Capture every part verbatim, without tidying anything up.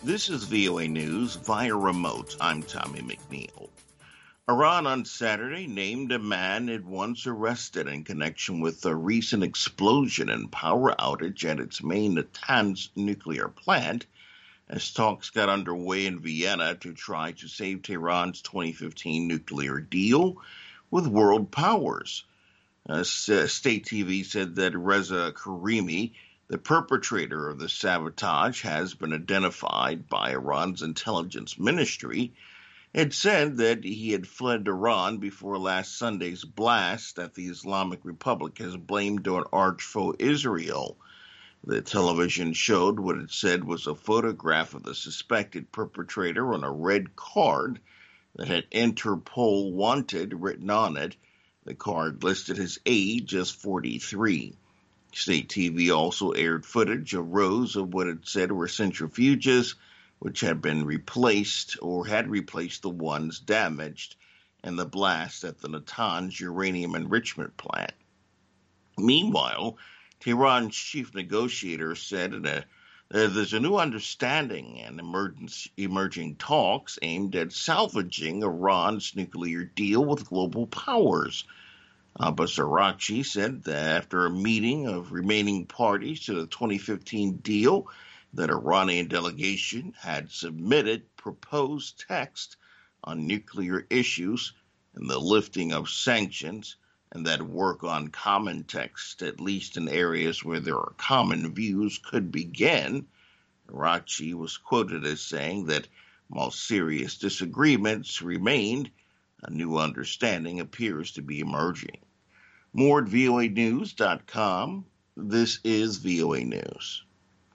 This is V O A News via remote. I'm Tommy McNeil. Iran on Saturday named a man it once arrested in connection with a recent explosion and power outage at its main Natanz nuclear plant as talks got underway in Vienna to try to save Tehran's twenty fifteen nuclear deal with world powers. Uh, state T V said that Reza Karimi, the perpetrator of the sabotage, has been identified by Iran's intelligence ministry. It said that he had fled Iran before last Sunday's blast that the Islamic Republic has blamed on arch foe Israel. The television showed what it said was a photograph of the suspected perpetrator on a red card that had Interpol Wanted written on it. The card listed his age as forty-three. State T V also aired footage of rows of what it said were centrifuges, which had been replaced or had replaced the ones damaged in the blast at the Natanz uranium enrichment plant. Meanwhile, Tehran's chief negotiator said in a, uh, there's a new understanding and emerging talks aimed at salvaging Iran's nuclear deal with global powers. Abbas Araghchi said that after a meeting of remaining parties to the twenty fifteen deal, that Iranian delegation had submitted proposed text on nuclear issues and the lifting of sanctions, and that work on common text, at least in areas where there are common views, could begin. Araghchi was quoted as saying that while serious disagreements remained, a new understanding appears to be emerging. More at V O A news dot com. This is V O A News.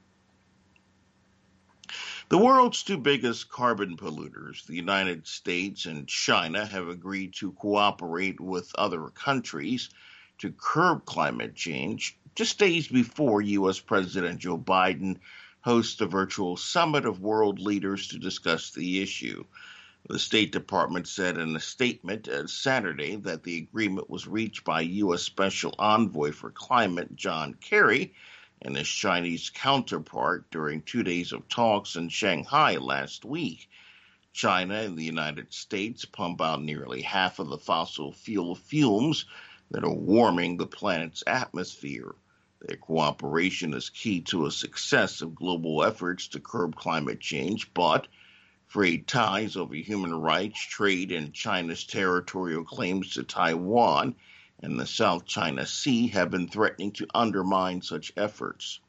The world's two biggest carbon polluters, the United States and China, have agreed to cooperate with other countries to curb climate change just days before U S. President Joe Biden hosts a virtual summit of world leaders to discuss the issue. The State Department said in a statement on Saturday that the agreement was reached by U S. Special Envoy for Climate John Kerry and his Chinese counterpart during two days of talks in Shanghai last week. China and the United States pump out nearly half of the fossil fuel fumes that are warming the planet's atmosphere. Their cooperation is key to a success of global efforts to curb climate change, but frayed ties over human rights, trade, and China's territorial claims to Taiwan and the South China Sea have been threatening to undermine such efforts.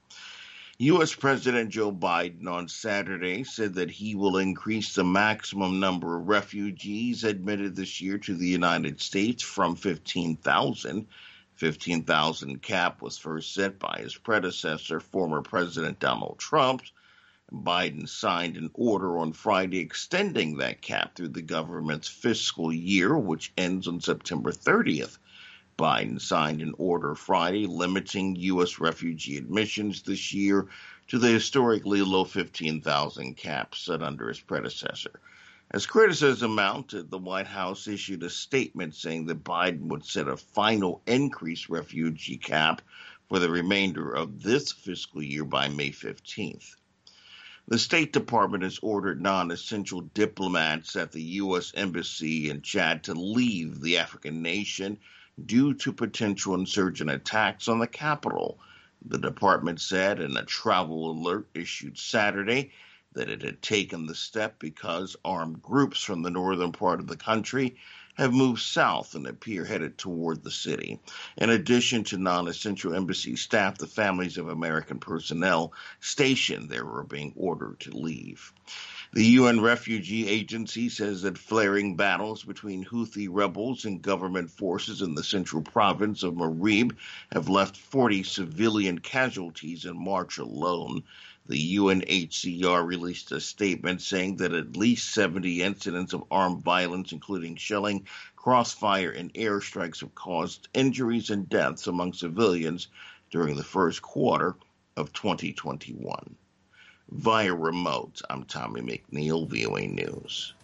U S. President Joe Biden on Saturday said that he will increase the maximum number of refugees admitted this year to the United States from fifteen thousand. fifteen thousand cap was first set by his predecessor, former President Donald Trump. Biden signed an order on Friday extending that cap through the government's fiscal year, which ends on September thirtieth. Biden signed an order Friday limiting U S refugee admissions this year to the historically low fifteen thousand cap set under his predecessor. As criticism mounted, the White House issued a statement saying that Biden would set a final increased refugee cap for the remainder of this fiscal year by May fifteenth. The State Department has ordered non-essential diplomats at the U S. Embassy in Chad to leave the African nation due to potential insurgent attacks on the capital. The department said in a travel alert issued Saturday that it had taken the step because armed groups from the northern part of the country have moved south and appear headed toward the city. In addition to non-essential embassy staff, the families of American personnel stationed there are being ordered to leave. The U N Refugee Agency says that flaring battles between Houthi rebels and government forces in the central province of Marib have left forty civilian casualties in March alone. The U N H C R released a statement saying that at least seventy incidents of armed violence, including shelling, crossfire, and airstrikes, have caused injuries and deaths among civilians during the first quarter of twenty twenty-one. Via remote, I'm Tommy McNeil, V O A News.